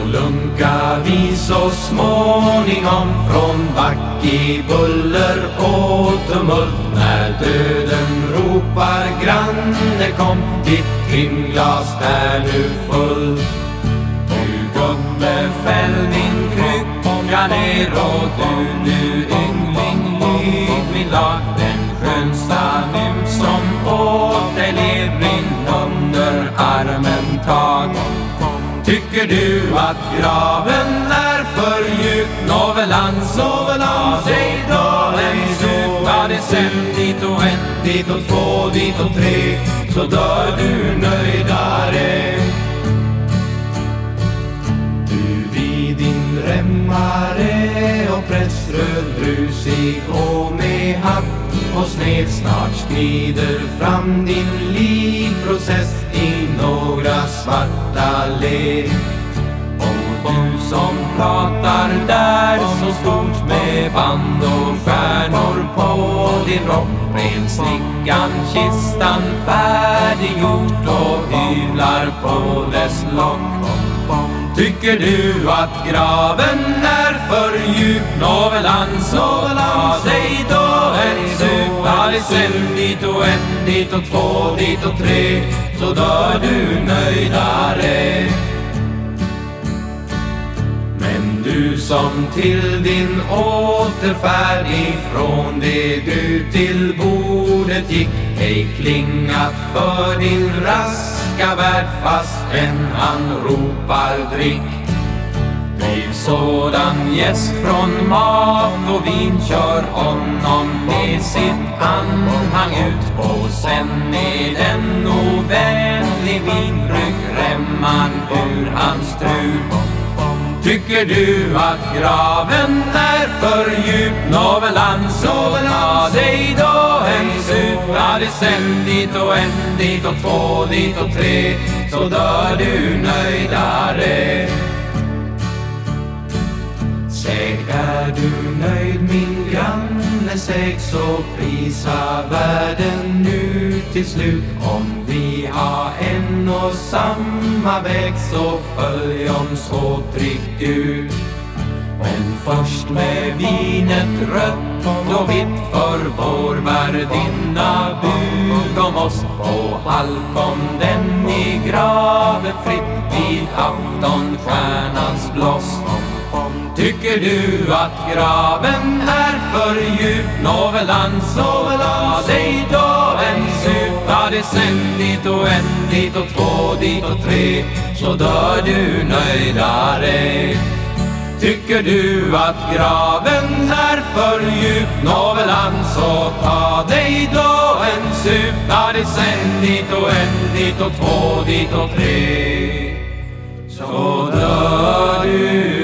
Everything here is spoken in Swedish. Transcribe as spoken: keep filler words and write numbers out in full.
lunkar vi så småningom från back i buller och tumult, när döden ropar granne kom, ditt timglas är nu full. Du gubbe, fäll din krycka ner, och du, du yngling, lyd min lag. Den skönsta nu som åt dig lever under armen tag. Tycker du att graven är för djup? Nåvelans, nåvelans, säg då en sup. Ja, det sen dit och en, dit och två, dit och tre, så dör du nöjdare. Du vid din remmare och pressröd brusig och med hatt och sned, snart skrider fram din livprocess i några svarta led. Och du som pratar där så stort med band och stjärnor på din rock, rensnickan kistan färdiggjort och hyvlar på dess lock. Tycker du att graven är för djup? Nåvelans, nåvelans, säg då en sup. Ja, det sen dit och en, dit och två, dit och tre, så dör du nöjdare. Men du som till din återfärd ifrån det du till bordet gick, ej klingat för din raska värld, fast en han ropar drick. Bliv sådan gäst från mat och vin, kör honom med sitt anhang ut, och sen med en ovänlig vinbruk remman ur hans strut. Tycker du att graven är för djup? Nåvelans, nåvelans, säg då en sup. Ja, det sen dit och en, dit och två, dit och tre, så dör du nöjdare. Säg, är du nöjd min granne, säg, så prisa världen nu till slut. Om vi har en och samma väg, så följ oss och drick ut. Men först med vinet rött och vitt för vår värdinna, bud om oss på halkom den i graven fritt vid aftonstjärnans bloss. Tycker du att graven är för djup? Nåvelans, nåvelans, säg då en sup. Ja, det sen dit och en, dit och två, dit och tre, så dör du nöjdare. Tycker du att graven är för djup? Nåvelans, så ta dig då en sup. Ja, det sen dit och en, dit och två, dit och tre, så dör du